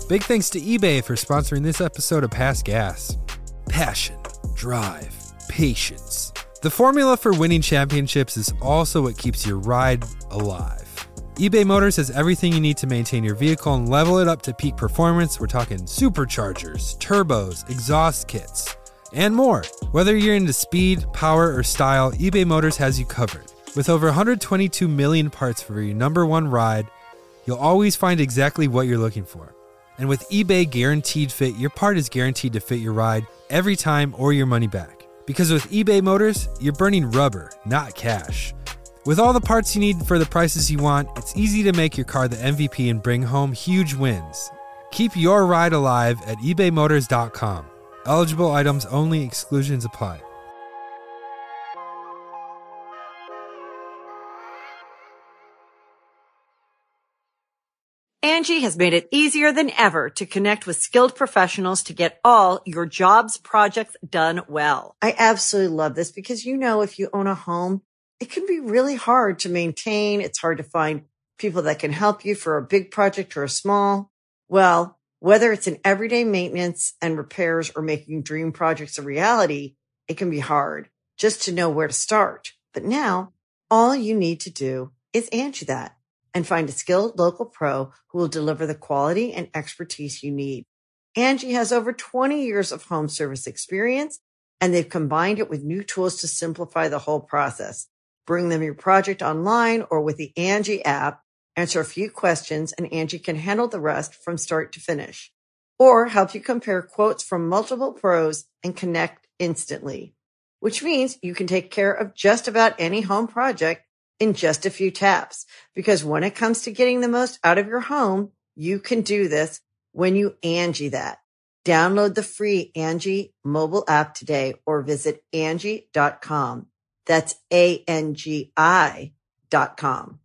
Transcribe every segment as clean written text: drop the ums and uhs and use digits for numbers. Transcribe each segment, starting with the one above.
Big thanks to eBay for sponsoring this episode of Past Gas. Passion, drive, patience. The formula for winning championships is also what keeps your ride alive. eBay Motors has everything you need to maintain your vehicle and level it up to peak performance. We're talking superchargers, turbos, exhaust kits, and more. Whether you're into speed, power, or style, eBay Motors has you covered. With over 122 million parts for your number one ride, you'll always find exactly what you're looking for. And with eBay Guaranteed Fit, your part is guaranteed to fit your ride every time or your money back. Because with eBay Motors, you're burning rubber, not cash. With all the parts you need for the prices you want, it's easy to make your car the MVP and bring home huge wins. Keep your ride alive at ebaymotors.com. Eligible items only, exclusions apply. Angie has made it easier than ever to connect with skilled professionals to get all your jobs projects done well. I absolutely love this because, if you own a home, it can be really hard to maintain. It's hard to find people that can help you for a big project or a small. Well, whether it's in everyday maintenance and repairs or making dream projects a reality, it can be hard just to know where to start. But now all you need to do is Angie that and find a skilled local pro who will deliver the quality and expertise you need. Angie has over 20 years of home service experience, and they've combined it with new tools to simplify the whole process. Bring them your project online or with the Angie app, answer a few questions, and Angie can handle the rest from start to finish. Or help you compare quotes from multiple pros and connect instantly. Which means you can take care of just about any home project in just a few taps. Because when it comes to getting the most out of your home, you can do this when you Angie that. Download the free Angie mobile app today or visit Angie.com. That's ANGI.com.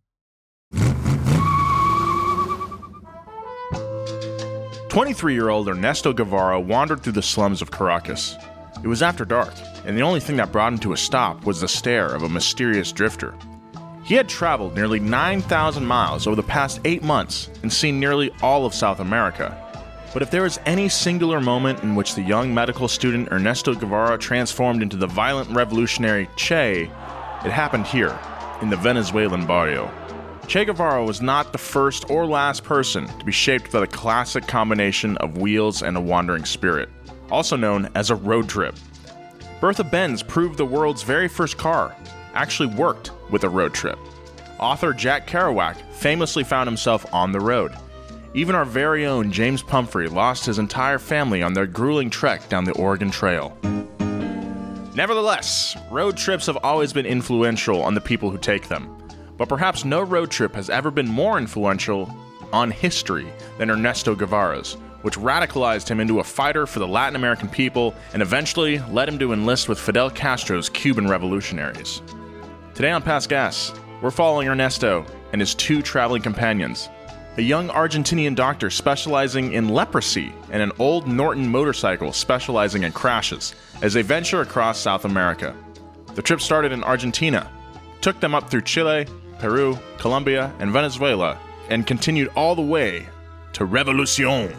23-year-old Ernesto Guevara wandered through the slums of Caracas. It was after dark, and the only thing that brought him to a stop was the stare of a mysterious drifter. He had traveled nearly 9,000 miles over the past 8 months and seen nearly all of South America. But if there was any singular moment in which the young medical student Ernesto Guevara transformed into the violent revolutionary Che, it happened here, in the Venezuelan barrio. Che Guevara was not the first or last person to be shaped by the classic combination of wheels and a wandering spirit, also known as a road trip. Bertha Benz proved the world's very first car actually worked with a road trip. Author Jack Kerouac famously found himself on the road. Even our very own James Pumphrey lost his entire family on their grueling trek down the Oregon Trail. Nevertheless, road trips have always been influential on the people who take them. But perhaps no road trip has ever been more influential on history than Ernesto Guevara's, which radicalized him into a fighter for the Latin American people and eventually led him to enlist with Fidel Castro's Cuban revolutionaries. Today on Past Gas, we're following Ernesto and his two traveling companions, a young Argentinian doctor specializing in leprosy and an old Norton motorcycle specializing in crashes, as they venture across South America. The trip started in Argentina, took them up through Chile, Peru, Colombia, and Venezuela, and continued all the way to Revolucion.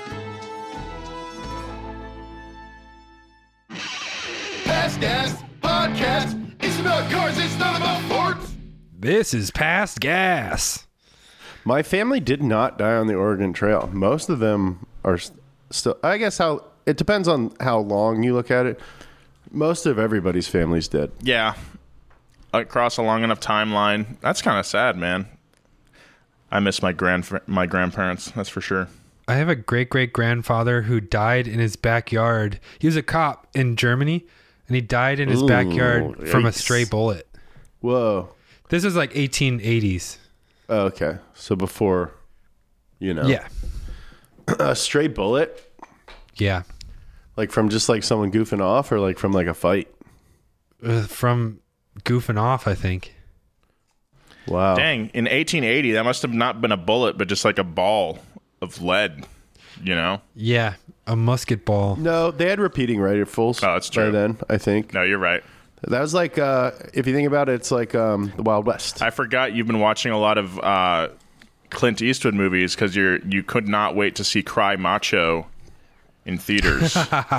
Past Gas Podcast. It's about cars, it's not about forts. This is Past Gas. My family did not die on the Oregon Trail. Most of them are still, I guess it depends on how long you look at it. Most of everybody's family's dead. Yeah. Across a long enough timeline. That's kind of sad, man. I miss my grandparents, that's for sure. I have a great-great-grandfather who died in his backyard. He was a cop in Germany, and he died in his backyard from a stray bullet. Whoa. This is like 1880s. Oh, okay. So before, Yeah. A stray bullet? Yeah. Like from just like someone goofing off or like from like a fight? From goofing off, I think. Wow. Dang, in 1880, that must have not been a bullet, but just like a ball of lead, Yeah, a musket ball. No, they had repeating rifles that's true. by then, I think. No, you're right. That was like, if you think about it, it's like the Wild West. I forgot you've been watching a lot of Clint Eastwood movies because you could not wait to see Cry Macho in theaters.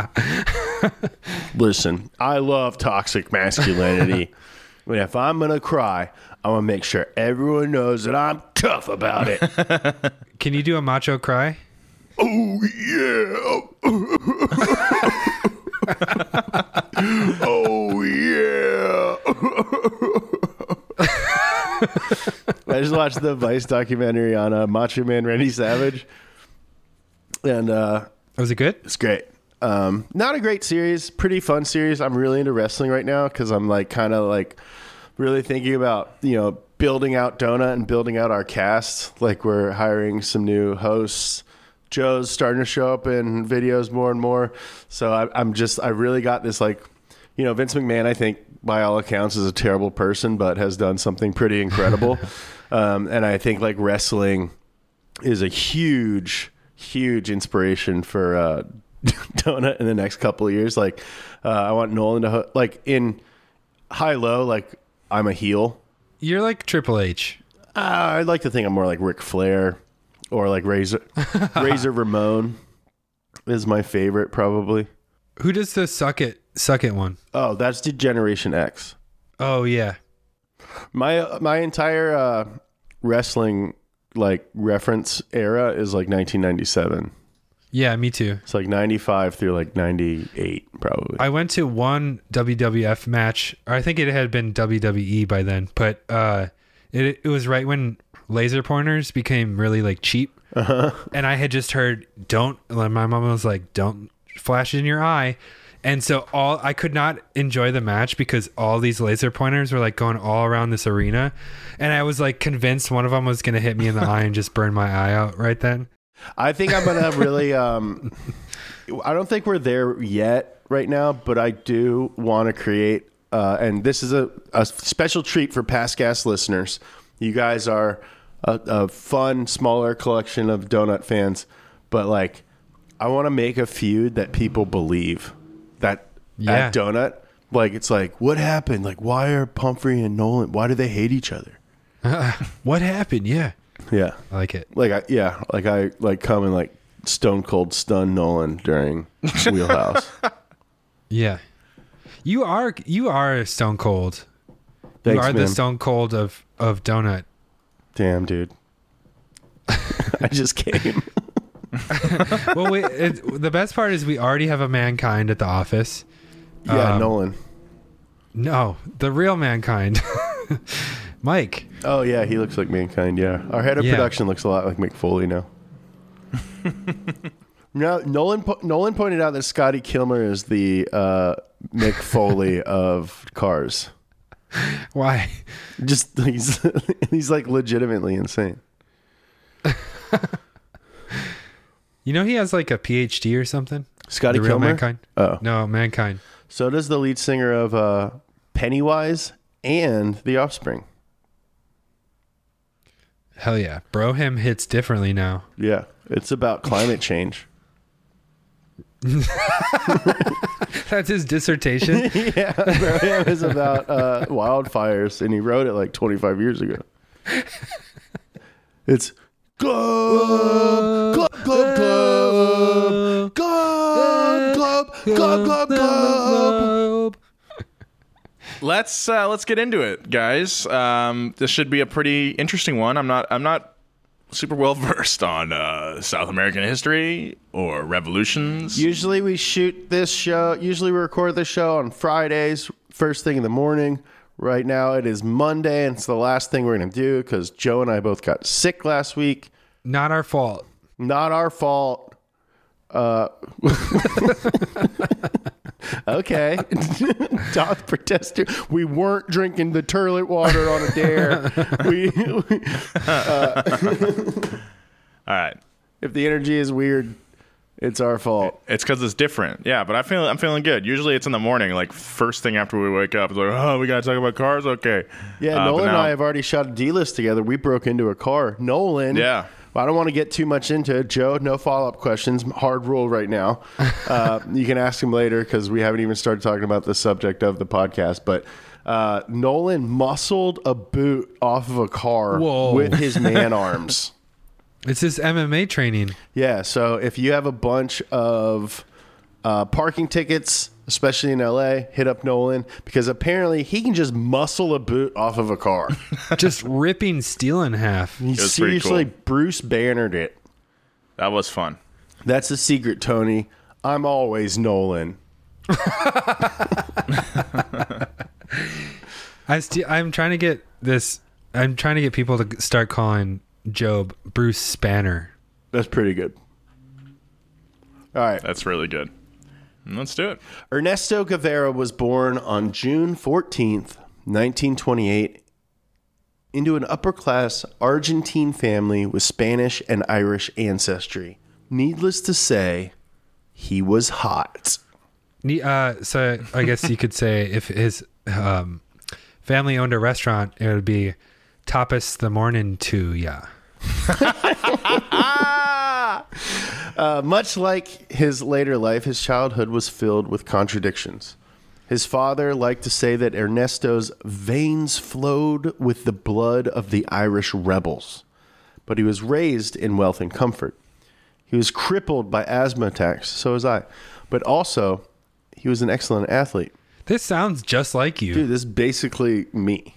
Listen, I love toxic masculinity. But if I'm going to cry, I want to make sure everyone knows that I'm tough about it. Can you do a macho cry? Oh, yeah. Oh, yeah. I just watched the Vice documentary on Macho Man Randy Savage. And Was it good? it's great. Not a great series, pretty fun series. I'm really into wrestling right now because I'm like kind of like really thinking about, you know, building out Donut and building out our cast. Like we're hiring some new hosts. Joe's starting to show up in videos more and more. So I really got this, like, you know, Vince McMahon, I think by all accounts is a terrible person, but has done something pretty incredible. And I think like wrestling is a huge inspiration for Donut in the next couple of years. Like I want Nolan to like in high low, like I'm a heel. You're like Triple H. I'd like to think I'm more like Ric Flair or like Razor Ramon is my favorite probably. Who does the suck it one? Oh, that's Generation X. Oh yeah. My entire wrestling like reference era is like 1997. Yeah, me too. It's like 95 through like 98 probably. I went to one WWF match, or I think it had been WWE by then, but it was right when laser pointers became really like cheap. And I had just heard my mom was like, don't flash in your eye. And so I could not enjoy the match because all these laser pointers were like going all around this arena. And I was like convinced one of them was going to hit me in the eye and just burn my eye out right then. I think I'm going to really, I don't think we're there yet right now, but I do want to create, and this is a special treat for Past Gas listeners. You guys are a fun, smaller collection of Donut fans, but like, I want to make a feud that people believe that at Donut, like, it's like, what happened? Like, why are Pumphrey and Nolan, why do they hate each other? What happened? Yeah. Yeah. I like it. I come and like stone cold stun Nolan during Wheelhouse. Yeah. You are stone cold. Thanks, you are man. the stone cold of Donut. Damn, dude. I just came. Well, the best part is we already have a Mankind at the office. Yeah, Nolan. No, the real Mankind. Mike. Oh, yeah, he looks like Mankind, yeah. Our head of production looks a lot like Mick Foley now. No, Nolan pointed out that Scotty Kilmer is the Mick Foley of Cars. Why? Just he's like legitimately insane. You know he has like a PhD or something? Scotty the real Kilmer? Mankind? Oh. No, Mankind. So does the lead singer of Pennywise and The Offspring. Hell yeah. Broham hits differently now. Yeah. It's about climate change. That's his dissertation? Yeah. Broham is about wildfires, and he wrote it like 25 years ago. It's Glub, glub, glub, glub, glub, glub, glub, glub, glub. Let's get into it, guys. This should be a pretty interesting one. I'm not super well versed on South American history or revolutions. Usually we record this show on Fridays, first thing in the morning. Right now it is Monday, and it's the last thing we're going to do because Joe and I both got sick last week. Not our fault. Not our fault. Okay. Doth protester. We weren't drinking the toilet water on a dare. All right. If the energy is weird, it's our fault. It's because it's different. Yeah, but I'm feeling good. Usually it's in the morning, like first thing after we wake up. It's like, oh, we got to talk about cars? Okay. Yeah, Nolan and I have already shot a D-list together. We broke into a car. Nolan. Yeah. I don't want to get too much into it. Joe, no follow-up questions. Hard rule right now. You can ask him later because we haven't even started talking about the subject of the podcast. But Nolan muscled a boot off of a car with his man arms. It's his MMA training. Yeah, so if you have a bunch of parking tickets, especially in LA, hit up Nolan, because apparently he can just muscle a boot off of a car. Just ripping steel in half. He was pretty seriously cool. Bruce Bannered it. That was fun. That's the secret, Tony. I'm always Nolan. I'm trying to get this. I'm trying to get people to start calling Job Bruce Spanner. That's pretty good. All right. That's really good. Let's do it. Ernesto Guevara was born on June 14th, 1928, into an upper-class Argentine family with Spanish and Irish ancestry. Needless to say, he was hot. So I guess you could say if his family owned a restaurant, it would be Tapas the Morning to ya. Much like his later life, his childhood was filled with contradictions. His father liked to say that Ernesto's veins flowed with the blood of the Irish rebels, but he was raised in wealth and comfort. He was crippled by asthma attacks, so was I, but also he was an excellent athlete. This sounds just like you. Dude, this is basically me.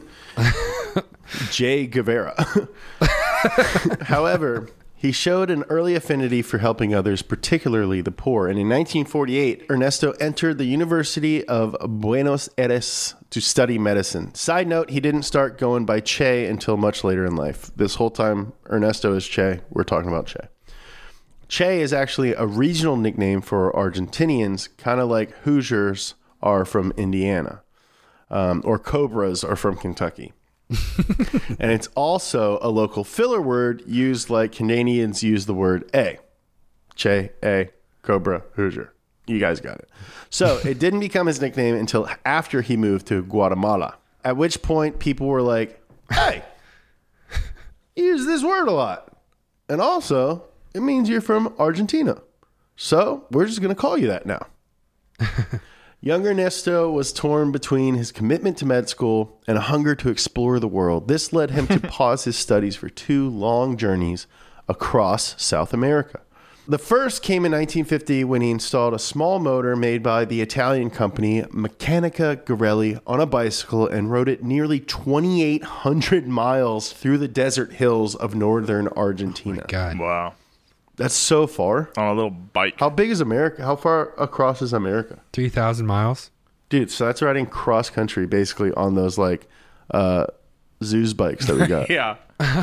Jay Guevara. However, he showed an early affinity for helping others, particularly the poor. And in 1948, Ernesto entered the University of Buenos Aires to study medicine. Side note, he didn't start going by Che until much later in life. This whole time, Ernesto is Che. We're talking about Che. Che is actually a regional nickname for Argentinians, kind of like Hoosiers are from Indiana, or Cobras are from Kentucky. And it's also a local filler word used like Canadians use the word A. Che, A, Cobra, Hoosier. You guys got it. So it didn't become his nickname until after he moved to Guatemala, at which point people were like, hey, you use this word a lot. And also, it means you're from Argentina. So we're just going to call you that now. Young Ernesto was torn between his commitment to med school and a hunger to explore the world. This led him to pause his studies for 2 long journeys across South America. The first came in 1950 when he installed a small motor made by the Italian company Meccanica Garelli on a bicycle and rode it nearly 2,800 miles through the desert hills of northern Argentina. Oh God. Wow. That's so far. On a little bike. How big is America? How far across is America? 3,000 miles. Dude, so that's riding cross country basically on those like Zeus bikes that we got. Yeah.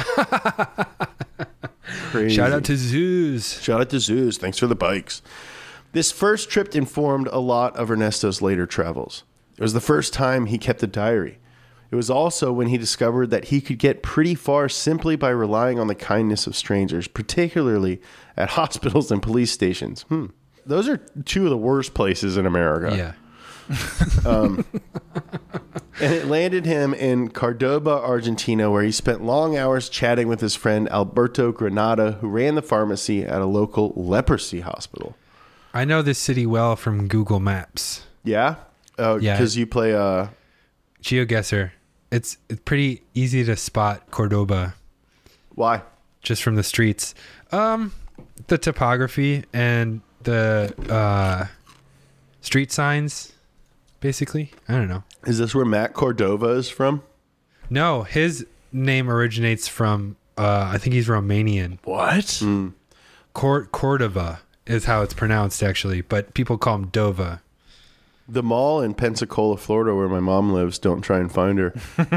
Crazy. Shout out to Zeus. Shout out to Zeus. Thanks for the bikes. This first trip informed a lot of Ernesto's later travels. It was the first time he kept a diary. It was also when he discovered that he could get pretty far simply by relying on the kindness of strangers, particularly at hospitals and police stations. Those are 2 of the worst places in America. Yeah. And it landed him in Cordoba, Argentina, where he spent long hours chatting with his friend Alberto Granada, who ran the pharmacy at a local leprosy hospital. I know this city well from Google Maps. Yeah? Oh, Yeah. because you play... GeoGuessr. It's pretty easy to spot Cordoba Why? just from the streets. The topography and the street signs, basically. I don't know. Is this where Matt Cordova is from? No, his name originates from, I think he's Romanian. What? Cordova is how it's pronounced, actually, but people call him Dova. The mall in Pensacola, Florida, where my mom lives, don't try and find her,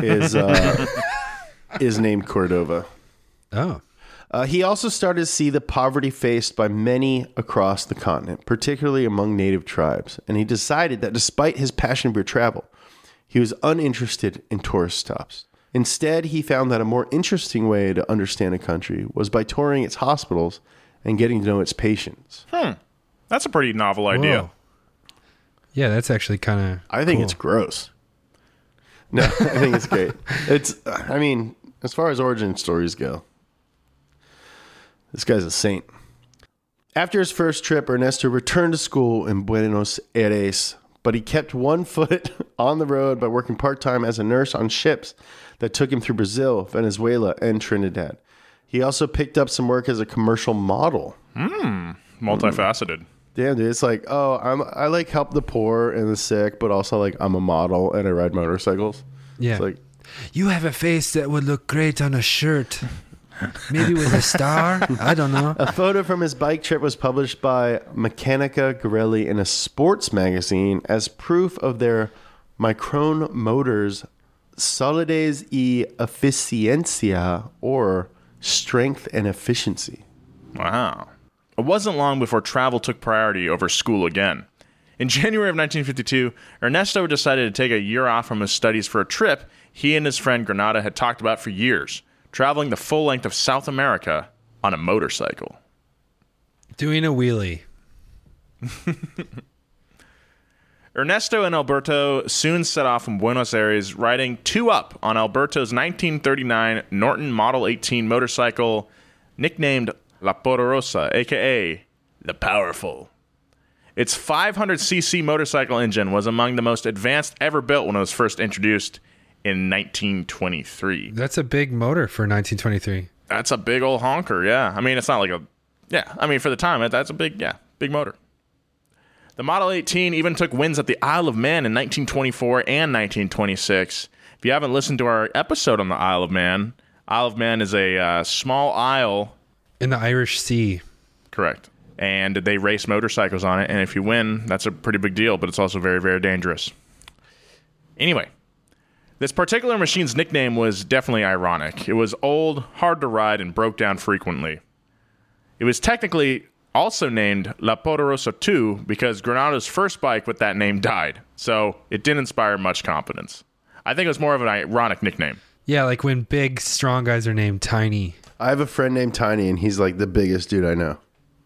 is named Cordova. Oh. He also started to see the poverty faced by many across the continent, particularly among native tribes, and he decided that despite his passion for travel, he was uninterested in tourist stops. Instead, he found that a more interesting way to understand a country was by touring its hospitals and getting to know its patients. That's a pretty novel idea. Whoa. Yeah, that's actually kind of I think cool. it's gross. No, I think it's great. I mean, as far as origin stories go, this guy's a saint. After his first trip, Ernesto returned to school in Buenos Aires, but he kept one foot on the road by working part-time as a nurse on ships that took him through Brazil, Venezuela, and Trinidad. He also picked up some work as a commercial model. Multifaceted. Damn, dude. It's like, I like help the poor and the sick, but also like I'm a model and I ride motorcycles. Yeah. It's like, You have a face that would look great on a shirt. Maybe with a star? I don't know. a photo from his bike trip was published by Meccanica Garelli in a sports magazine as proof of their Micron Motors Solidez y Eficiencia, or strength and efficiency. Wow. It wasn't long before travel took priority over school again. In January of 1952, Ernesto decided to take a year off from his studies for a trip he and his friend Granada had talked about for years, traveling the full length of South America on a motorcycle. Doing a wheelie. Ernesto and Alberto soon set off from Buenos Aires, riding two up on Alberto's 1939 Norton Model 18 motorcycle, nicknamed La Poderosa, a.k.a. the Powerful. Its 500cc motorcycle engine was among the most advanced ever built when it was first introduced in 1923. That's a big motor for 1923. That's a big old honker, yeah. I mean, it's not like a... Yeah, I mean, for the time, that's a big motor. The Model 18 even took wins at the Isle of Man in 1924 and 1926. If you haven't listened to our episode on the Isle of Man is a small isle... In the Irish Sea. Correct. And they race motorcycles on it, and if you win, that's a pretty big deal, but it's also very, very dangerous. Anyway, this particular machine's nickname was definitely ironic. It was old, hard to ride, and broke down frequently. It was technically also named La Poderosa 2 because Granada's first bike with that name died, so it didn't inspire much confidence. I think it was more of an ironic nickname. Yeah, like when big, strong guys are named Tiny. I have a friend named Tiny, and he's like the biggest dude I know.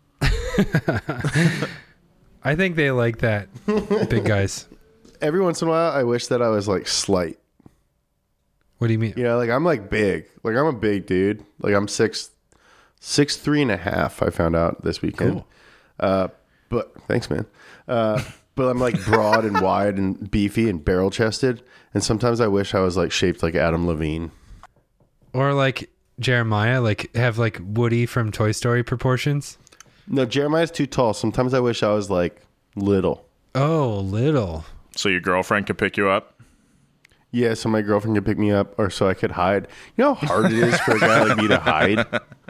I think they like that, big guys. Every once in a while, I wish that I was like slight. What do you mean? You know, like I'm like big. Like I'm a big dude. Like I'm 6'3.5", I found out this weekend. Cool. But thanks, man. But I'm like broad and wide and beefy and barrel chested. And sometimes I wish I was like shaped like Adam Levine. Or like Jeremiah, like have like Woody from Toy Story proportions. No, Jeremiah's too tall. Sometimes I wish I was like little. Oh, little. So your girlfriend could pick you up? Yeah, so my girlfriend could pick me up, or so I could hide. You know how hard it is for a guy like me to hide?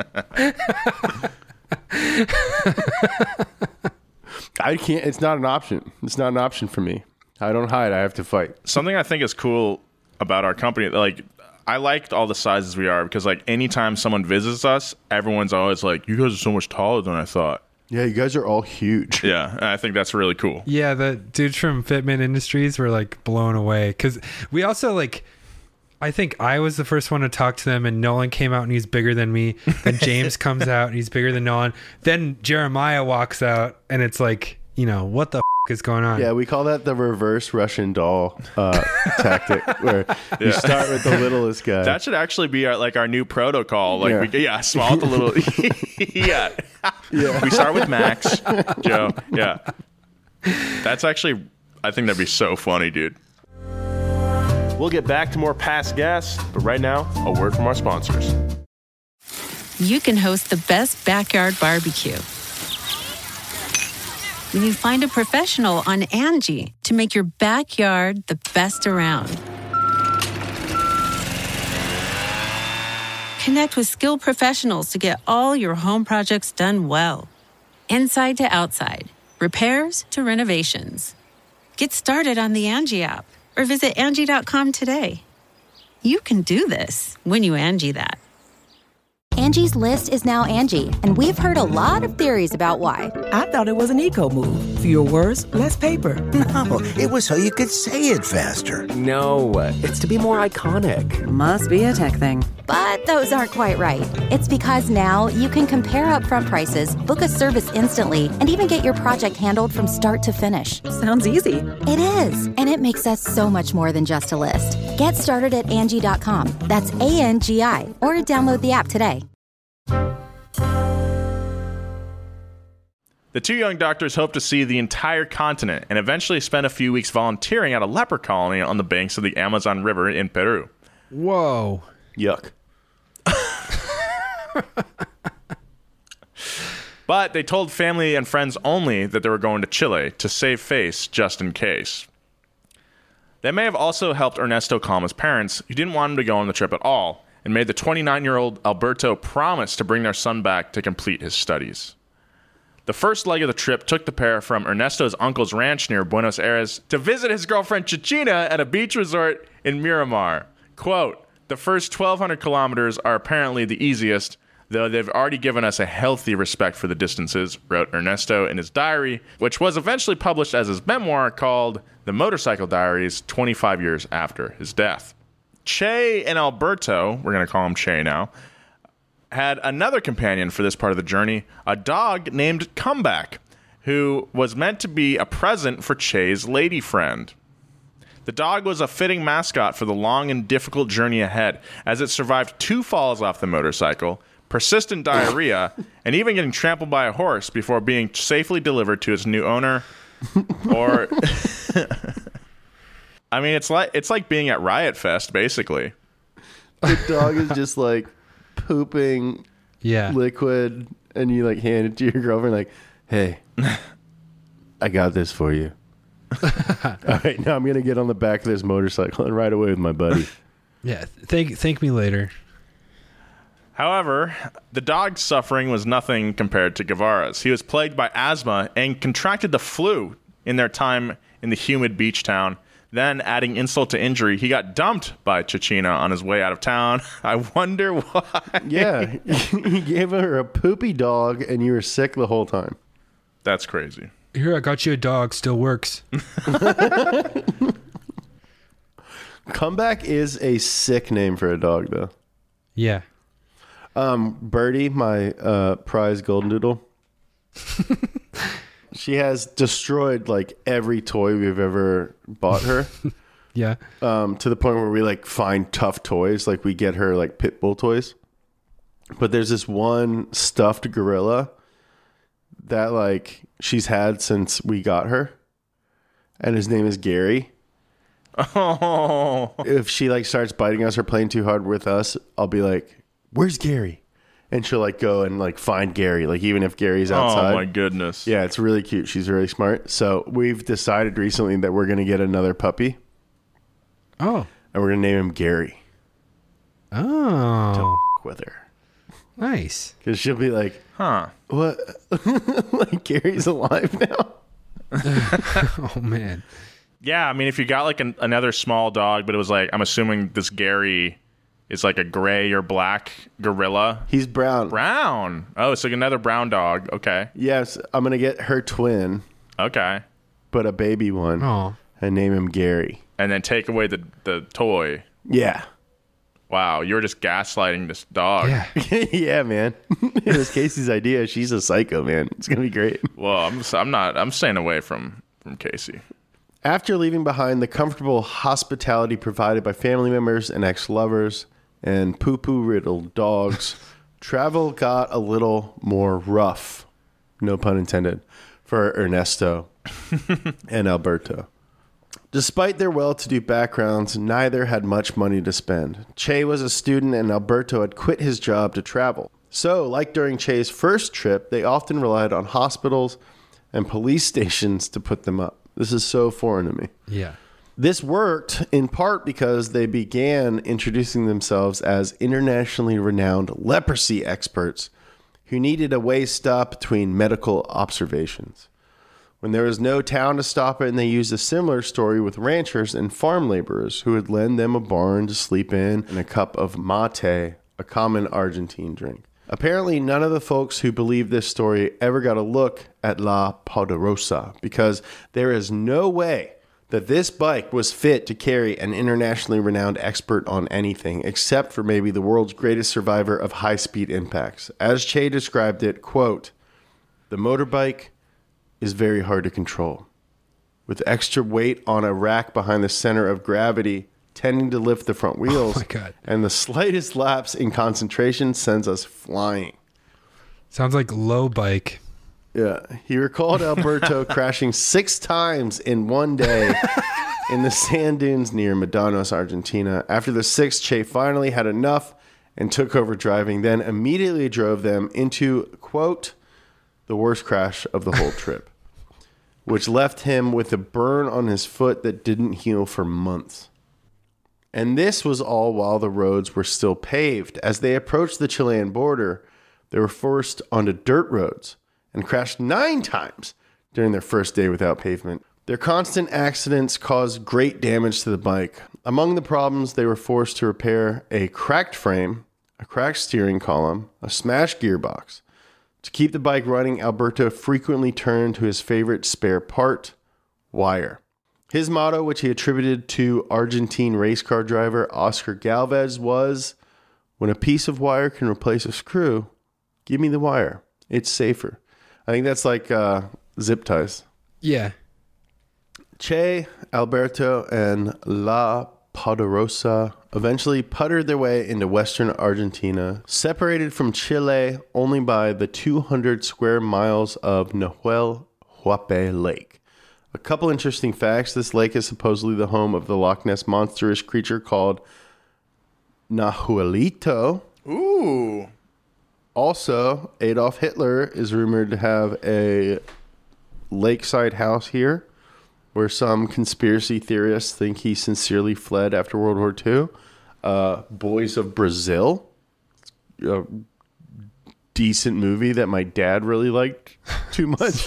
I can't. It's not an option. It's not an option for me. I don't hide. I have to fight. Something I think is cool about our company, like, I liked all the sizes we are because, like, anytime someone visits us, everyone's always like, you guys are so much taller than I thought. Yeah, you guys are all huge. Yeah, and I think that's really cool. Yeah, the dudes from Fitment Industries were like blown away because we also like, I think I was the first one to talk to them, and Nolan came out and he's bigger than me. Then James comes out and he's bigger than Nolan. Then Jeremiah walks out and it's like, you know, what the is going on? Yeah, we call that the reverse Russian doll tactic, where you start with the littlest guy. That should actually be our new protocol. Like, small with the little. Yeah. We start with Max, Joe. Yeah. That's actually, I think that'd be so funny, dude. We'll get back to more Past Gas, but right now, a word from our sponsors. You can host the best backyard barbecue when you find a professional on Angie to make your backyard the best around. Connect with skilled professionals to get all your home projects done well. Inside to outside, repairs to renovations. Get started on the Angie app or visit Angie.com today. You can do this when you Angie that. Angie's List is now Angie, and we've heard a lot of theories about why. I thought it was an eco move. Fewer words, less paper. No, it was so you could say it faster. No, it's to be more iconic. Must be a tech thing. But those aren't quite right. It's because now you can compare upfront prices, book a service instantly, and even get your project handled from start to finish. Sounds easy. It is, and it makes us so much more than just a list. Get started at Angie.com. That's ANGI, or download the app today. The two young doctors hope to see the entire continent and eventually spend a few weeks volunteering at a leper colony on the banks of the Amazon River in Peru. Whoa. Yuck. But they told family and friends only that they were going to Chile to save face just in case. They may have also helped Ernesto calm his parents, who didn't want him to go on the trip at all, and made the 29-year-old Alberto promise to bring their son back to complete his studies. The first leg of the trip took the pair from Ernesto's uncle's ranch near Buenos Aires to visit his girlfriend Chichina at a beach resort in Miramar. Quote, "The first 1,200 kilometers are apparently the easiest, though they've already given us a healthy respect for the distances," wrote Ernesto in his diary, which was eventually published as his memoir called The Motorcycle Diaries 25 years after his death. Che and Alberto, we're going to call him Che now, had another companion for this part of the journey, a dog named Comeback, who was meant to be a present for Che's lady friend. The dog was a fitting mascot for the long and difficult journey ahead, as it survived 2 falls off the motorcycle, persistent diarrhea, and even getting trampled by a horse before being safely delivered to its new owner. Or, I mean, it's like being at Riot Fest, basically. The dog is just like pooping liquid, and you like hand it to your girlfriend, like, "Hey, I got this for you. All right, now I'm gonna get on the back of this motorcycle and ride away with my buddy." Yeah, thank me later. However, the dog's suffering was nothing compared to Guevara's. He was plagued by asthma and contracted the flu in their time in the humid beach town. Then, adding insult to injury, he got dumped by Chichina on his way out of town. I wonder why. Yeah, he gave her a poopy dog, and you were sick the whole time. That's crazy. Here, I got you a dog. Still works. Comeback is a sick name for a dog, though. Yeah. Birdie, my prize golden doodle. She has destroyed like every toy we've ever bought her. Yeah. To the point where we like find tough toys, like we get her like pit bull toys. But there's this one stuffed gorilla that like she's had since we got her, and his name is Gary. Oh. If she like starts biting us or playing too hard with us, I'll be like, "Where's Gary?" And she'll like go and like find Gary, like even if Gary's outside. Oh my goodness. Yeah, it's really cute. She's really smart. So we've decided recently that we're going to get another puppy. Oh. And we're going to name him Gary. Oh. To with her. Nice. Because she'll be like, "Huh. What? Like Gary's alive now?" Oh man. Yeah, I mean, if you got like another small dog, but it was like, I'm assuming this Gary is like a gray or black gorilla. He's brown. Brown. Oh, so another brown dog. Okay. Yes, I'm going to get her twin. Okay. But a baby one. Oh. And name him Gary. And then take away the toy. Yeah. Wow, you were just gaslighting this dog. Yeah. Yeah, man. It was Casey's idea. She's a psycho, man. It's going to be great. Well, I'm staying away from Casey. After leaving behind the comfortable hospitality provided by family members and ex-lovers and poo-poo riddled dogs, travel got a little more rough, no pun intended, for Ernesto and Alberto. Despite their well-to-do backgrounds, neither had much money to spend. Che was a student and Alberto had quit his job to travel. So, like during Che's first trip, they often relied on hospitals and police stations to put them up. This is so foreign to me. Yeah. This worked in part because they began introducing themselves as internationally renowned leprosy experts who needed a way stop between medical observations. When there was no town to stop it, and they used a similar story with ranchers and farm laborers who would lend them a barn to sleep in and a cup of mate, a common Argentine drink. Apparently, none of the folks who believed this story ever got a look at La Poderosa because there is no way that this bike was fit to carry an internationally renowned expert on anything except for maybe the world's greatest survivor of high-speed impacts. As Che described it, quote, "The motorbike is very hard to control. With extra weight on a rack behind the center of gravity, tending to lift the front wheels, Oh my God. and the slightest lapse in concentration sends us flying." Sounds like low bike. Yeah. He recalled Alberto crashing 6 times in one day in the sand dunes near Madanos, Argentina. After the 6th, Che finally had enough and took over driving, then immediately drove them into, quote, the worst crash of the whole trip, which left him with a burn on his foot that didn't heal for months. And this was all while the roads were still paved. As they approached the Chilean border, they were forced onto dirt roads and crashed 9 times during their first day without pavement. Their constant accidents caused great damage to the bike. Among the problems, they were forced to repair a cracked frame, a cracked steering column, a smashed gearbox. To keep the bike running, Alberto frequently turned to his favorite spare part, wire. His motto, which he attributed to Argentine race car driver Oscar Galvez, was, "When a piece of wire can replace a screw, give me the wire. It's safer." I think that's like zip ties. Yeah. Che, Alberto, and La Poderosa eventually puttered their way into western Argentina, separated from Chile only by the 200 square miles of Nahuel Huape Lake. A couple interesting facts. This lake is supposedly the home of the Loch Ness monstrous creature called Nahuelito. Ooh. Also, Adolf Hitler is rumored to have a lakeside house here, where some conspiracy theorists think he sincerely fled after World War II. Boys of Brazil, a decent movie that my dad really liked too much.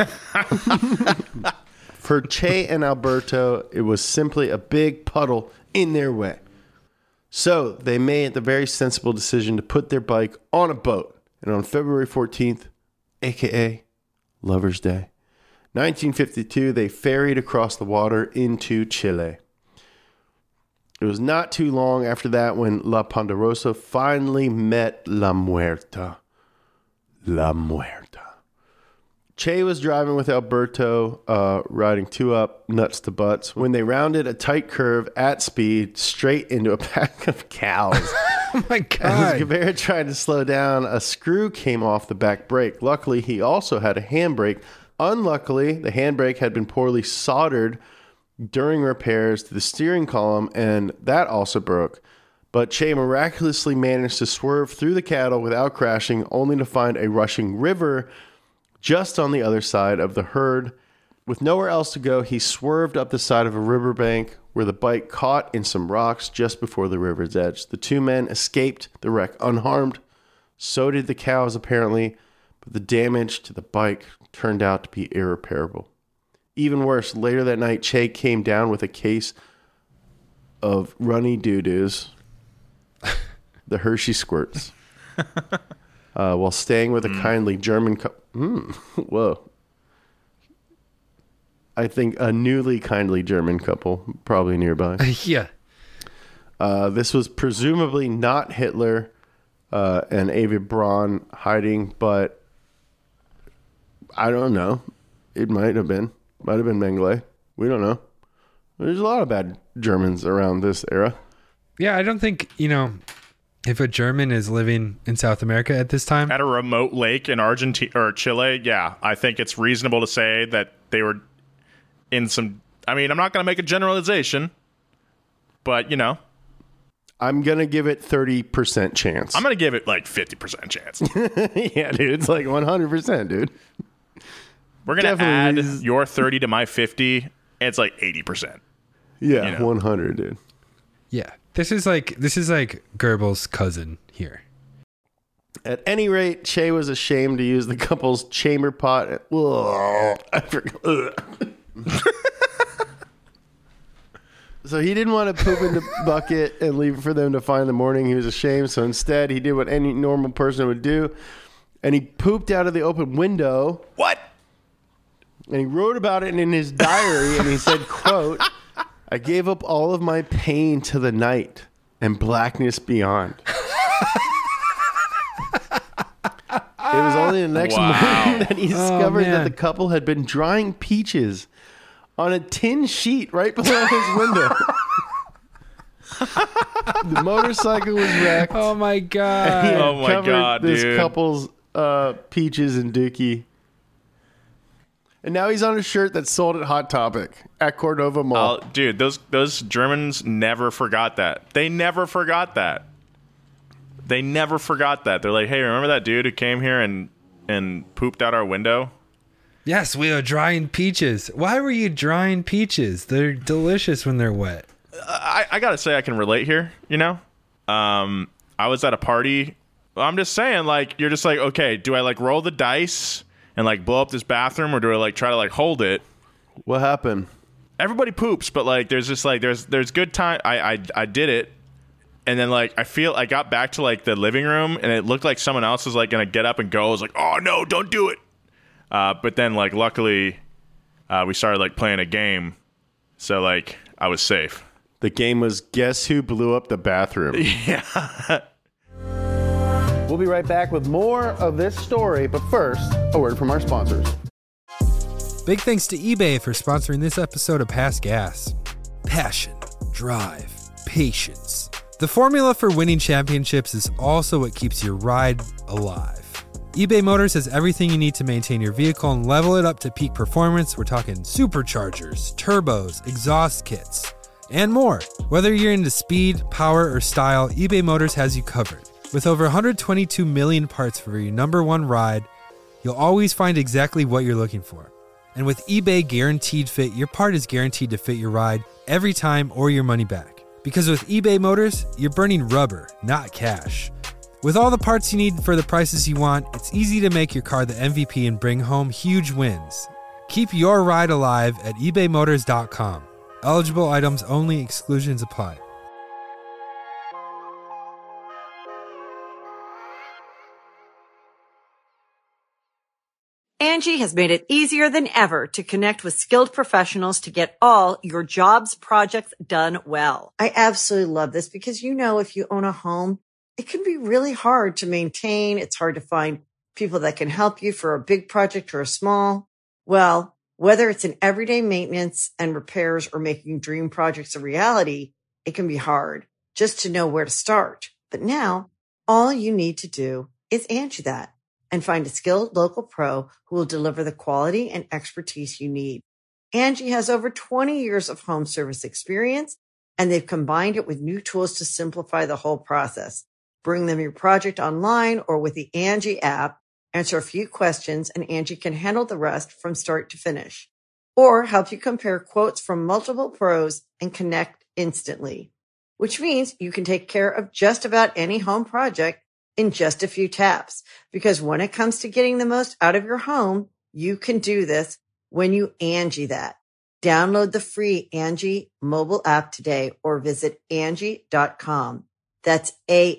For Che and Alberto, it was simply a big puddle in their way. So they made the very sensible decision to put their bike on a boat. And on February 14th, a.k.a. Lover's Day, 1952, they ferried across the water into Chile. It was not too long after that when La Ponderosa finally met La Muerta. La Muerta. Che was driving with Alberto, riding 2 up, nuts to butts, when they rounded a tight curve at speed straight into a pack of cows. Oh my God. As Guevara tried to slow down, a screw came off the back brake. Luckily, he also had a handbrake. Unluckily, the handbrake had been poorly soldered during repairs to the steering column, and that also broke. But Che miraculously managed to swerve through the cattle without crashing, only to find a rushing river just on the other side of the herd. With nowhere else to go, he swerved up the side of a riverbank where the bike caught in some rocks just before the river's edge. The 2 men escaped the wreck unharmed. So did the cows, apparently, but the damage to the bike turned out to be irreparable. Even worse, later that night, Che came down with a case of runny doo-doos, the Hershey Squirts, while staying with a kindly German couple. Whoa. I think a newly kindly German couple, probably nearby. Yeah. This was presumably not Hitler and Avi Braun hiding, but I don't know. It might have been. Might have been Mengele. We don't know. There's a lot of bad Germans around this era. Yeah, I don't think, if a German is living in South America at this time, at a remote lake in Argentina or Chile, yeah, I think it's reasonable to say that they were in some. I mean, I'm not going to make a generalization, but I'm going to give it 30% chance. I'm going to give it like 50% chance. Yeah, dude, it's like 100%, dude. We're going to add your 30 to my 50. It's like 80%. Yeah, 100, dude. Yeah. This is like Goebbels' cousin here. At any rate, Che was ashamed to use the couple's chamber pot. I forgot. So he didn't want to poop in the bucket and leave it for them to find in the morning. He was ashamed. So instead, he did what any normal person would do. And he pooped out of the open window. What? And he wrote about it in his diary. And he said, quote, "I gave up all of my pain to the night and blackness beyond." It was only the next morning that he discovered that the couple had been drying peaches on a tin sheet right below his window. The motorcycle was wrecked. Oh my God. Oh my God, this dude. couple's peaches and dookie. And now he's on a shirt that's sold at Hot Topic at Cordova Mall. Dude, those Germans never forgot that. They never forgot that. They never forgot that. They're like, hey, remember that dude who came here and pooped out our window? Yes, we are drying peaches. Why were you drying peaches? They're delicious when they're wet. I gotta say, I can relate here, you know? I was at a party. I'm just saying, like, you're just like, okay, do I, like, roll the dice and, like, blow up this bathroom, or do I, like, try to, like, hold it? What happened? Everybody poops, but, like, there's just, like, there's good time. I did it, and then, like, I got back to, like, the living room, and it looked like someone else was, like, gonna get up and go. I was like, oh, no, don't do it. But then, like, luckily, we started, like, playing a game, so, like, I was safe. The game was Guess Who Blew Up the Bathroom? Yeah. We'll be right back with more of this story, but first, a word from our sponsors. Big thanks to eBay for sponsoring this episode of Past Gas. Passion, drive, patience. The formula for winning championships is also what keeps your ride alive. eBay Motors has everything you need to maintain your vehicle and level it up to peak performance. We're talking superchargers, turbos, exhaust kits, and more. Whether you're into speed, power, or style, eBay Motors has you covered. With over 122 million parts for your number one ride, you'll always find exactly what you're looking for. And with eBay Guaranteed Fit, your part is guaranteed to fit your ride every time or your money back. Because with eBay Motors, you're burning rubber, not cash. With all the parts you need for the prices you want, it's easy to make your car the MVP and bring home huge wins. Keep your ride alive at ebaymotors.com. Eligible items only, exclusions apply. Angie has made it easier than ever to connect with skilled professionals to get all your jobs projects done well. I absolutely love this because, you know, if you own a home, it can be really hard to maintain. It's hard to find people that can help you for a big project or a small. Well, whether it's in everyday maintenance and repairs or making dream projects a reality, it can be hard just to know where to start. But now all you need to do is Angie that and find a skilled local pro who will deliver the quality and expertise you need. Angie has over 20 years of home service experience, and they've combined it with new tools to simplify the whole process. Bring them your project online or with the Angie app, answer a few questions, and Angie can handle the rest from start to finish. Or help you compare quotes from multiple pros and connect instantly. Which means you can take care of just about any home project in just a few taps. Because when it comes to getting the most out of your home, you can do this when you Angie that. Download the free Angie mobile app today or visit Angie.com. That's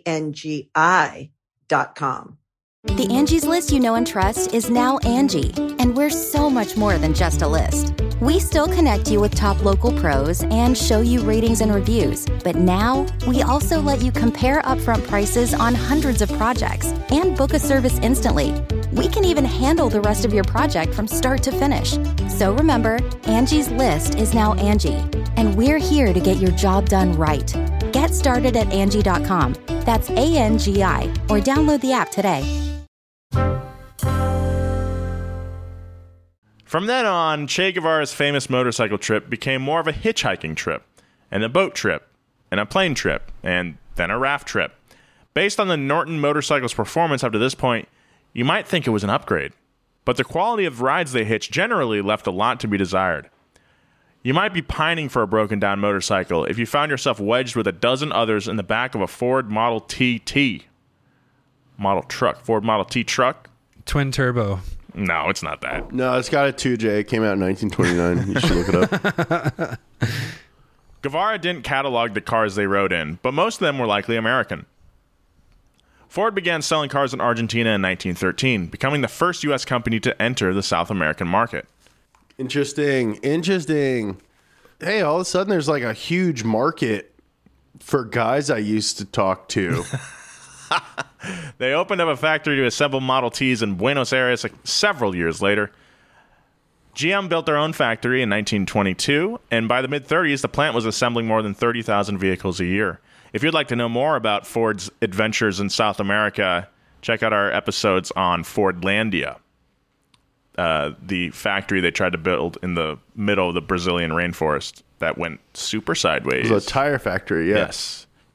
ANGI.com. The Angie's List you know and trust is now Angie, and we're so much more than just a list. We still connect you with top local pros and show you ratings and reviews, but now we also let you compare upfront prices on hundreds of projects and book a service instantly. We can even handle the rest of your project from start to finish. So remember, Angie's List is now Angie, and we're here to get your job done right. Get started at Angie.com. That's ANGI, or download the app today. From then on, Che Guevara's famous motorcycle trip became more of a hitchhiking trip, and a boat trip, and a plane trip, and then a raft trip. Based on the Norton Motorcycles' performance up to this point, you might think it was an upgrade, but the quality of rides they hitched generally left a lot to be desired. You might be pining for a broken-down motorcycle if you found yourself wedged with a dozen others in the back of a Ford Model T Ford Model T truck. Twin turbo. No, it's not that. No, it's got a 2J. It came out in 1929. You should look it up. Guevara didn't catalog the cars they rode in, but most of them were likely American. Ford began selling cars in Argentina in 1913, becoming the first U.S. company to enter the South American market. Interesting. Hey, all of a sudden there's like a huge market for guys I used to talk to. They opened up a factory to assemble Model Ts in Buenos Aires several years later. GM built their own factory in 1922, and by the mid-30s, the plant was assembling more than 30,000 vehicles a year. If you'd like to know more about Ford's adventures in South America, check out our episodes on Fordlandia, the factory they tried to build in the middle of the Brazilian rainforest that went super sideways. It was a tire factory, yeah. Yes.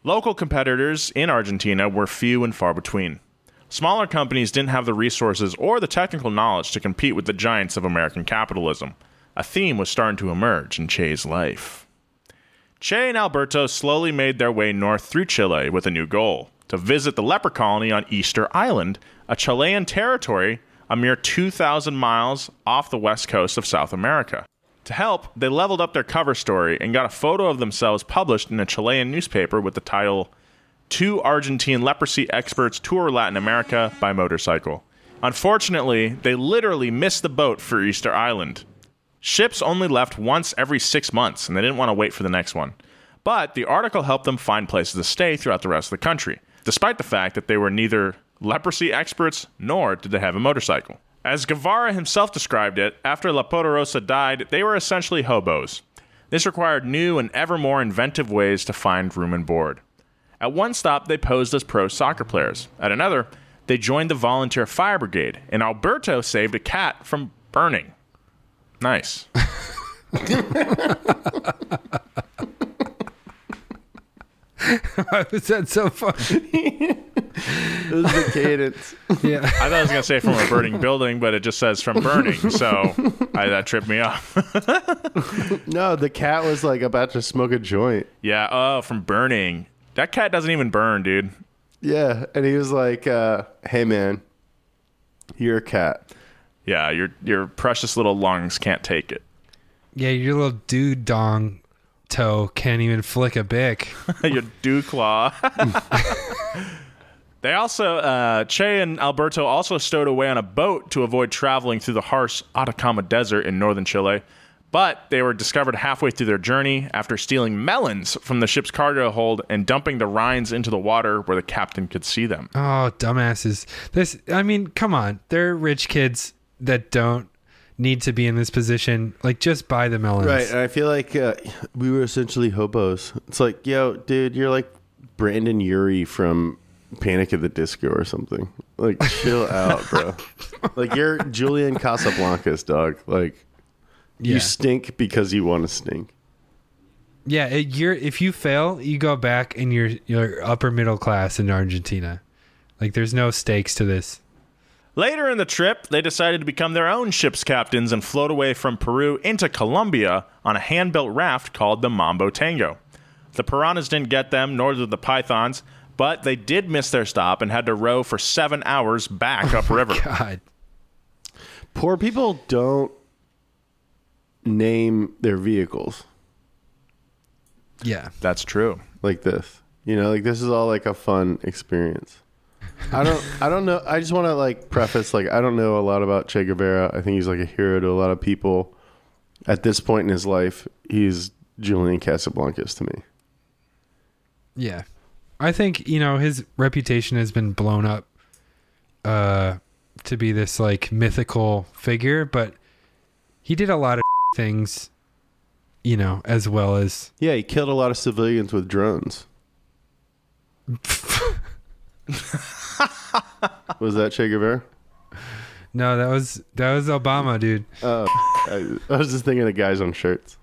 Local competitors in Argentina were few and far between. Smaller companies didn't have the resources or the technical knowledge to compete with the giants of American capitalism. A theme was starting to emerge in Che's life. Che and Alberto slowly made their way north through Chile with a new goal: to visit the leper colony on Easter Island, a Chilean territory a mere 2,000 miles off the west coast of South America. To help, they leveled up their cover story and got a photo of themselves published in a Chilean newspaper with the title, "Two Argentine Leprosy Experts Tour Latin America by Motorcycle." Unfortunately, they literally missed the boat for Easter Island. Ships only left once every 6 months, and they didn't want to wait for the next one. But the article helped them find places to stay throughout the rest of the country, despite the fact that they were neither leprosy experts nor did they have a motorcycle. As Guevara himself described it, after La Poderosa died, they were essentially hobos. This required new and ever more inventive ways to find room and board. At one stop, they posed as pro soccer players. At another, they joined the volunteer fire brigade, and Alberto saved a cat from burning. Nice. Why was that so funny? It was the cadence. Yeah. I thought I was going to say from a burning building, but it just says from burning, so that tripped me off. No, the cat was like about to smoke a joint. Yeah, from burning. That cat doesn't even burn, dude. Yeah, and he was like, hey man, you're a cat. Yeah, your precious little lungs can't take it. Yeah, your little dude dong toe can't even flick a bic. Your dew claw. They also, Che and Alberto also stowed away on a boat to avoid traveling through the harsh Atacama Desert in northern Chile. But they were discovered halfway through their journey after stealing melons from the ship's cargo hold and dumping the rinds into the water where the captain could see them. Oh, dumbasses. Come on. They're rich kids that don't need to be in this position. Like, just buy the melons. Right, and I feel like we were essentially hobos. It's like, yo, dude, you're like Brandon Urie from Panic at the Disco or something. Like, chill out, bro. Like, you're Julian Casablancas, dog. Like, you stink because you want to stink. Yeah, if you fail, you go back and you're upper middle class in Argentina. Like, there's no stakes to this. Later in the trip, they decided to become their own ship's captains and float away from Peru into Colombia on a hand-built raft called the Mambo Tango. The piranhas didn't get them, nor did the pythons, but they did miss their stop and had to row for 7 hours back upriver. God. Poor people don't name their vehicles. Yeah. That's true. Like this. You know, like this is all like a fun experience. I don't know. I just want to like preface, like, I don't know a lot about Che Guevara. I think he's like a hero to a lot of people. At this point in his life, he's Julian Casablancas to me. Yeah. I think, his reputation has been blown up to be this like mythical figure, but he did a lot of things, as well as... Yeah, he killed a lot of civilians with drones. Was that Che Guevara? No, that was Obama, dude. Oh, I was just thinking of guys on shirts.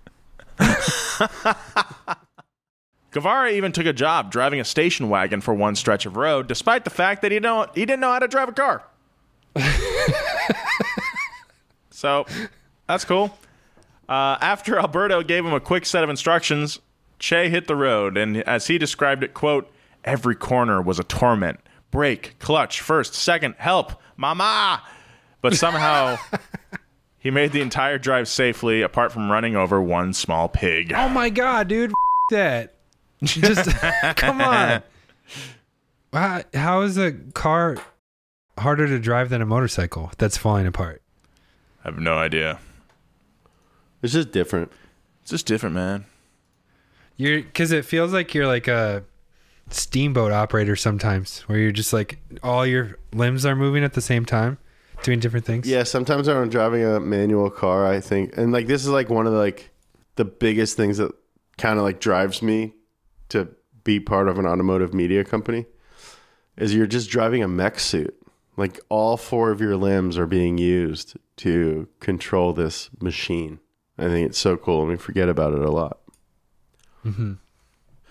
Guevara even took a job driving a station wagon for one stretch of road, despite the fact that he didn't know how to drive a car. So, that's cool. After Alberto gave him a quick set of instructions, Che hit the road, and as he described it, quote, "Every corner was a torment. Brake, clutch, first, second, help, mama!" But somehow, he made the entire drive safely, apart from running over one small pig. Oh my God, dude. That. Just, come on. How is a car harder to drive than a motorcycle that's falling apart? I have no idea. It's just different. It's just different, man. Because it feels like you're like a steamboat operator sometimes, where you're just like all your limbs are moving at the same time, doing different things. Yeah, sometimes when I'm driving a manual car, I think, and like this is like one of the biggest things that kind of like drives me to be part of an automotive media company, is you're just driving a mech suit. Like all 4 of your limbs are being used to control this machine. I think it's so cool, and we forget about it a lot. Mm-hmm.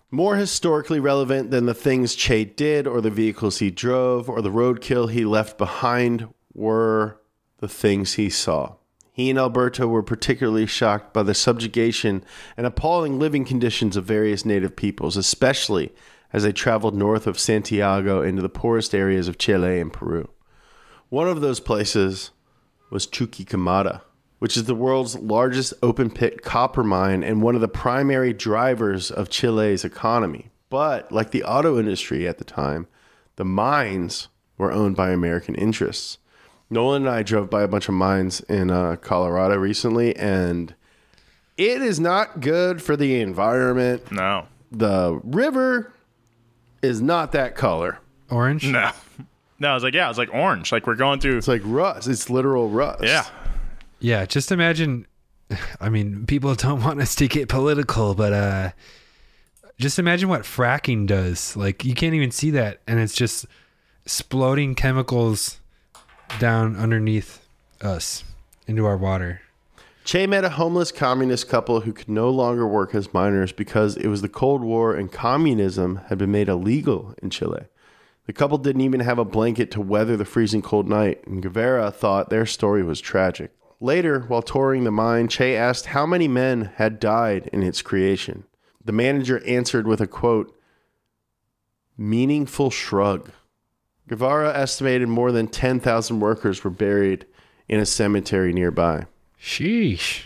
More historically relevant than the things Che did or the vehicles he drove or the roadkill he left behind were the things he saw. He and Alberto were particularly shocked by the subjugation and appalling living conditions of various native peoples, especially as they traveled north of Santiago into the poorest areas of Chile and Peru. One of those places was Chuquicamata, which is the world's largest open-pit copper mine and one of the primary drivers of Chile's economy. But, like the auto industry at the time, the mines were owned by American interests. Nolan and I drove by a bunch of mines in Colorado recently, and it is not good for the environment. No. The river is not that color. Orange? No. No, I was like orange. Like we're going through. It's like rust. It's literal rust. Yeah. Yeah, just imagine, I mean, people don't want us to get political, but just imagine what fracking does. Like, you can't even see that, and it's just exploding chemicals down underneath us into our water. Che met a homeless communist couple who could no longer work as miners because it was the Cold War and communism had been made illegal in Chile. The couple didn't even have a blanket to weather the freezing cold night, and Guevara thought their story was tragic. Later, while touring the mine, Che asked how many men had died in its creation. The manager answered with a, quote, meaningful shrug. Guevara estimated more than 10,000 workers were buried in a cemetery nearby. Sheesh.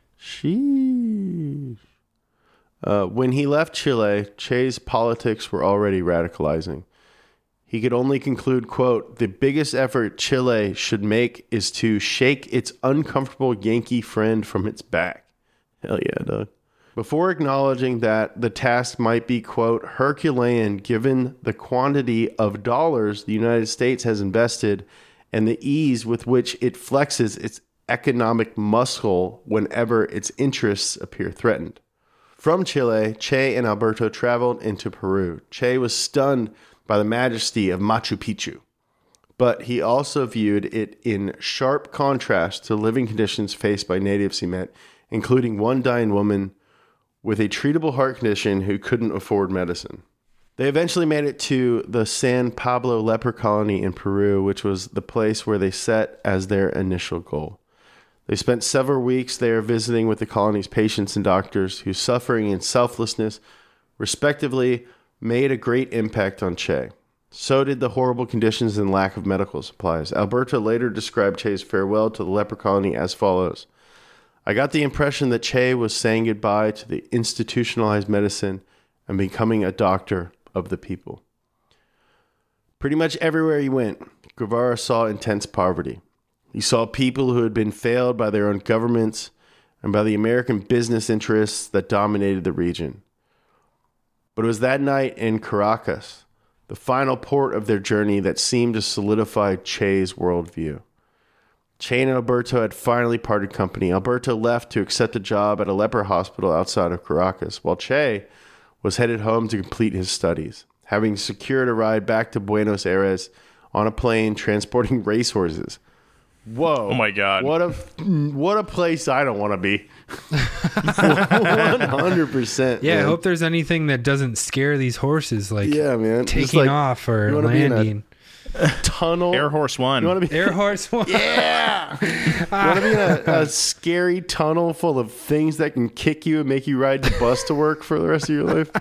When he left Chile, Che's politics were already radicalizing. He could only conclude, quote, the biggest effort Chile should make is to shake its uncomfortable Yankee friend from its back. Hell yeah, dog. Before acknowledging that the task might be, quote, Herculean given the quantity of dollars the United States has invested and the ease with which it flexes its economic muscle whenever its interests appear threatened. From Chile, Che and Alberto traveled into Peru. Che was stunned by the majesty of Machu Picchu, but he also viewed it in sharp contrast to living conditions faced by natives he met, including one dying woman with a treatable heart condition who couldn't afford medicine. They eventually made it to the San Pablo leper colony in Peru, which was the place where they set as their initial goal. They spent several weeks there visiting with the colony's patients and doctors whose suffering and selflessness, respectively, made a great impact on Che. So did the horrible conditions and lack of medical supplies. Alberto later described Che's farewell to the leper colony as follows. I got the impression that Che was saying goodbye to the institutionalized medicine and becoming a doctor of the people. Pretty much everywhere he went, Guevara saw intense poverty. He saw people who had been failed by their own governments and by the American business interests that dominated the region. But it was that night in Caracas, the final port of their journey, that seemed to solidify Che's worldview. Che and Alberto had finally parted company. Alberto left to accept a job at a leper hospital outside of Caracas, while Che was headed home to complete his studies, having secured a ride back to Buenos Aires on a plane transporting racehorses. Whoa. Oh, my God. What a place I don't want to be. 100%. Yeah, man. I hope there's anything that doesn't scare these horses, like man. taking off or landing. Tunnel. Air Horse One. You want to be Air Horse One. Yeah. You want to be in a scary tunnel full of things that can kick you and make you ride the bus to work for the rest of your life?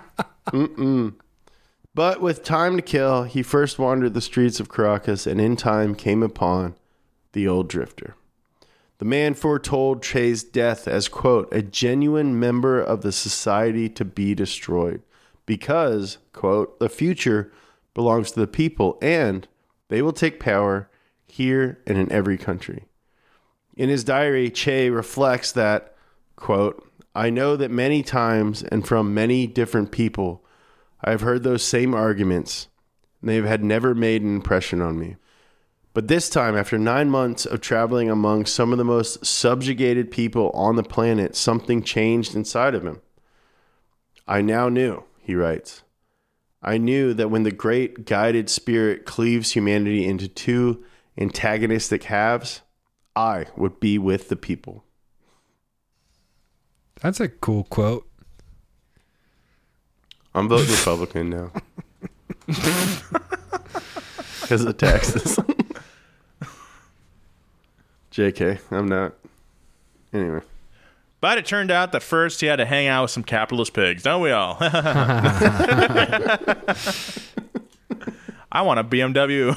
But with time to kill, he first wandered the streets of Caracas and in time came upon the old drifter. The man foretold Che's death as, quote, a genuine member of the society to be destroyed because, quote, the future belongs to the people and they will take power here and in every country. In his diary, Che reflects that, quote, I know that many times and from many different people, I have heard those same arguments and they have had never made an impression on me. But this time, after 9 months of traveling among some of the most subjugated people on the planet, something changed inside of him. I now knew, he writes. I knew that when the great guided spirit cleaves humanity into two antagonistic halves, I would be with the people. That's a cool quote. I'm voting Republican now. Because of taxes. JK, I'm not. Anyway. But it turned out that first he had to hang out with some capitalist pigs, don't we all? I want a BMW.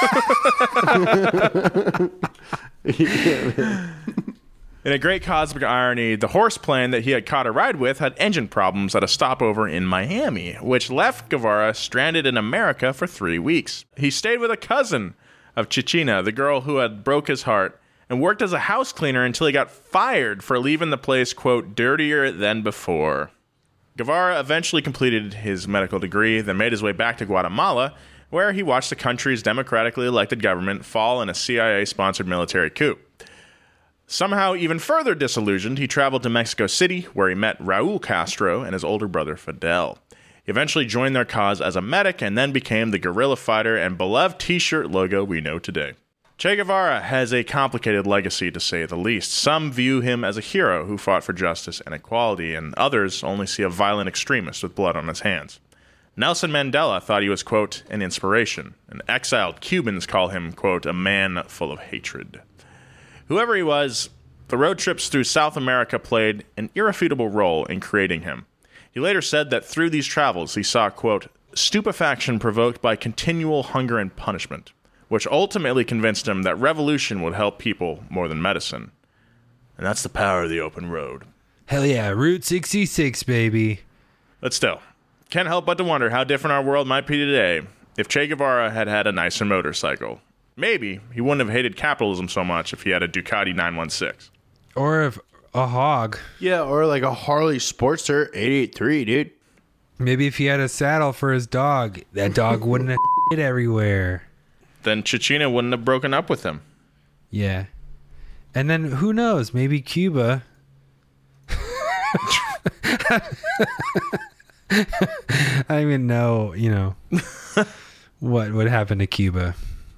In a great cosmic irony, the horse plane that he had caught a ride with had engine problems at a stopover in Miami, which left Guevara stranded in America for 3 weeks. He stayed with a cousin of Chichina, the girl who had broke his heart, and worked as a house cleaner until he got fired for leaving the place, quote, dirtier than before. Guevara eventually completed his medical degree, then made his way back to Guatemala, where he watched the country's democratically elected government fall in a CIA-sponsored military coup. Somehow even further disillusioned, he traveled to Mexico City, where he met Raul Castro and his older brother Fidel. He eventually joined their cause as a medic and then became the guerrilla fighter and beloved t-shirt logo we know today. Che Guevara has a complicated legacy, to say the least. Some view him as a hero who fought for justice and equality, and others only see a violent extremist with blood on his hands. Nelson Mandela thought he was, quote, an inspiration, and exiled Cubans call him, quote, a man full of hatred. Whoever he was, the road trips through South America played an irrefutable role in creating him. He later said that through these travels he saw, quote, stupefaction provoked by continual hunger and punishment, which ultimately convinced him that revolution would help people more than medicine. And that's the power of the open road. Hell yeah, Route 66, baby. But still, can't help but to wonder how different our world might be today if Che Guevara had had a nicer motorcycle. Maybe he wouldn't have hated capitalism so much if he had a Ducati 916. Or if a hog. Yeah, or like a Harley Sportster 883, dude. Maybe if he had a saddle for his dog, that dog wouldn't have shit everywhere. Then Chichina wouldn't have broken up with him. Yeah. And then who knows? Maybe Cuba. I don't even know, what would happen to Cuba.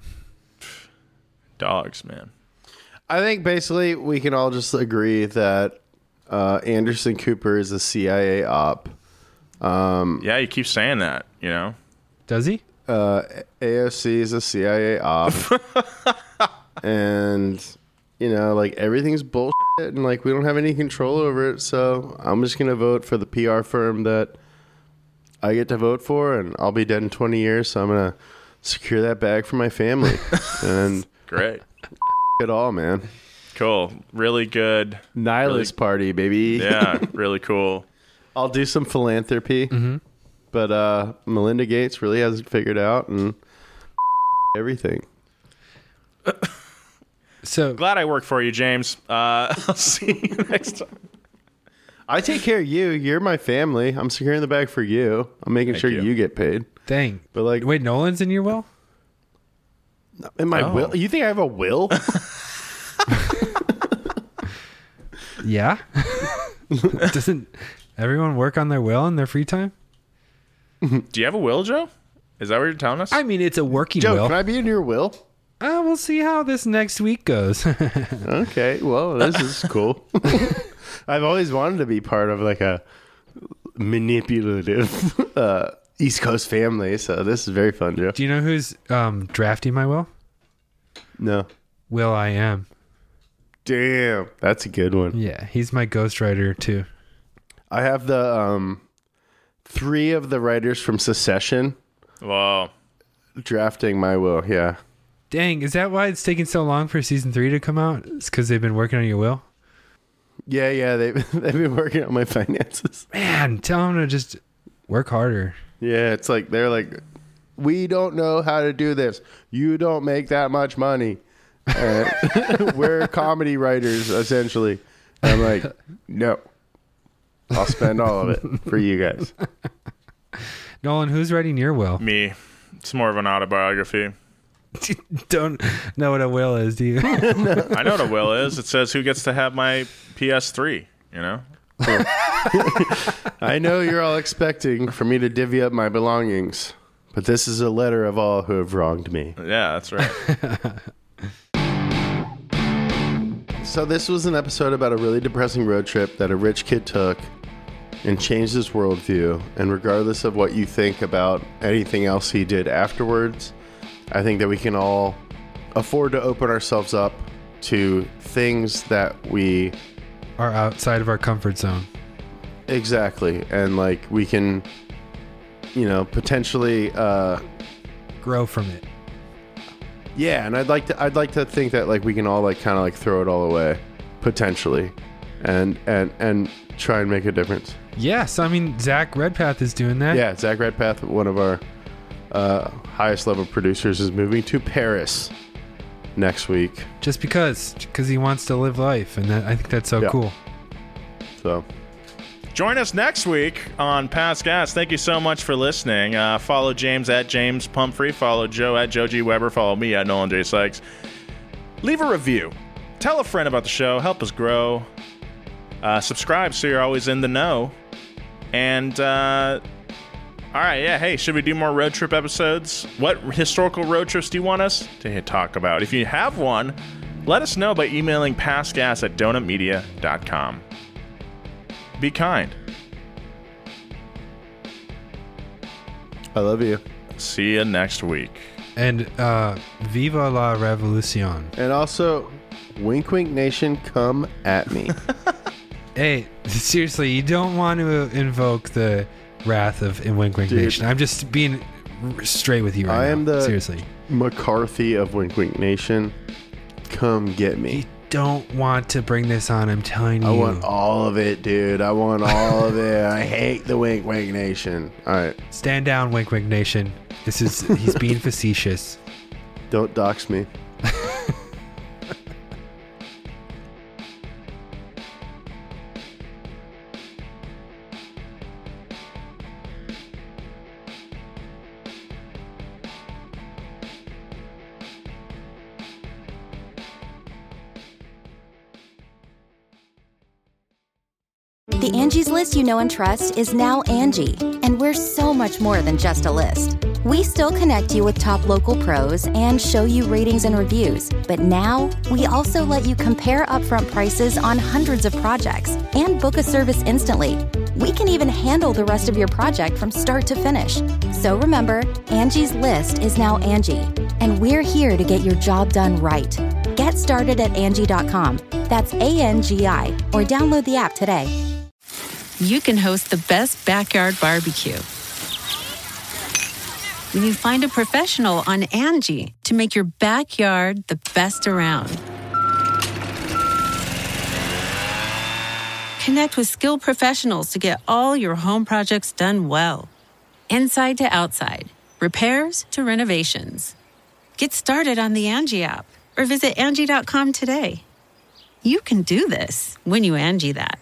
Dogs, man. I think basically we can all just agree that Anderson Cooper is a CIA op. Yeah, you keep saying that, Does he? AOC is a CIA op. And, everything's bullshit and, we don't have any control over it. So I'm just going to vote for the PR firm that I get to vote for, and I'll be dead in 20 years. So I'm going to secure that bag for my family. And great. It all, man. Cool. Really good. Nihilist party, baby. Yeah, really cool. I'll do some philanthropy. Mm-hmm. But Melinda Gates really hasn't figured out and everything. So glad I work for you, James. I'll see you next time. I take care of you. You're my family. I'm securing the bag for you. I'm making sure you get paid. Dang. But wait, Nolan's in your will? In my will? You think I have a will? Yeah. Doesn't everyone work on their will in their free time? Do you have a will, Joe? Is that what you're telling us? I mean, it's a working Joe, will. Can I be in your will? We'll see how this next week goes. Okay, well, this is cool. I've always wanted to be part of a manipulative East Coast family, so this is very fun, Joe. Do you know who's drafting my will? No. Will I Am. Damn, that's a good one. Yeah, he's my ghostwriter too. I have the 3 of the writers from Secession. Wow. Drafting my will, yeah. Dang, is that why it's taking so long for season 3 to come out? It's because they've been working on your will? Yeah, they've been working on my finances. Man, tell them to just work harder. Yeah, it's they're like, we don't know how to do this. You don't make that much money. We're comedy writers, essentially. And I'm like, no. I'll spend all of it for you guys. Nolan, who's writing your will? Me. It's more of an autobiography. Don't know what a will is, do you? No. I know what a will is. It says who gets to have my PS3, I know you're all expecting for me to divvy up my belongings, but this is a letter of all who have wronged me. Yeah, that's right. So this was an episode about a really depressing road trip that a rich kid took and changed his worldview. And regardless of what you think about anything else he did afterwards, I think that we can all afford to open ourselves up to things that we are outside of our comfort zone. Exactly. And like we can, potentially grow from it. Yeah, and I'd like to think that like we can all like kind of like throw it all away potentially and try and make a difference. Yes, I mean Zach Redpath is doing that. Yeah, Zach Redpath, one of our highest level producers, is moving to Paris next week. Just because he wants to live life, and I think that's so cool. So join us next week on Past Gas. Thank you so much for listening. Follow James at James Pumphrey. Follow Joe at Joe G. Weber. Follow me at Nolan J. Sykes. Leave a review. Tell a friend about the show. Help us grow. Subscribe so you're always in the know. And, all right, yeah, hey, should we do more road trip episodes? What historical road trips do you want us to talk about? If you have one, let us know by emailing pastgas@donutmedia.com. Be kind. I love you. See you next week. And Viva la Revolucion. And also, Wink Wink Nation, come at me. Hey, seriously, you don't want to invoke the wrath of Wink Wink Nation. I'm just being straight with you right now. I am the seriously McCarthy of Wink Wink Nation. Come get me. You don't want to bring this on, I'm telling you. I want all of it, dude. I want all of it. I hate the Wink Wink Nation. All right. Stand down, Wink Wink Nation. He's being facetious. Don't dox me. The Angie's List you know and trust is now Angie, and we're so much more than just a list. We still connect you with top local pros and show you ratings and reviews, but now we also let you compare upfront prices on hundreds of projects and book a service instantly. We can even handle the rest of your project from start to finish. So remember, Angie's List is now Angie, and we're here to get your job done right. Get started at Angie.com. That's ANGI, or download the app today. You can host the best backyard barbecue when you find a professional on Angie to make your backyard the best around. Connect with skilled professionals to get all your home projects done well. Inside to outside, repairs to renovations. Get started on the Angie app or visit Angie.com today. You can do this when you Angie that.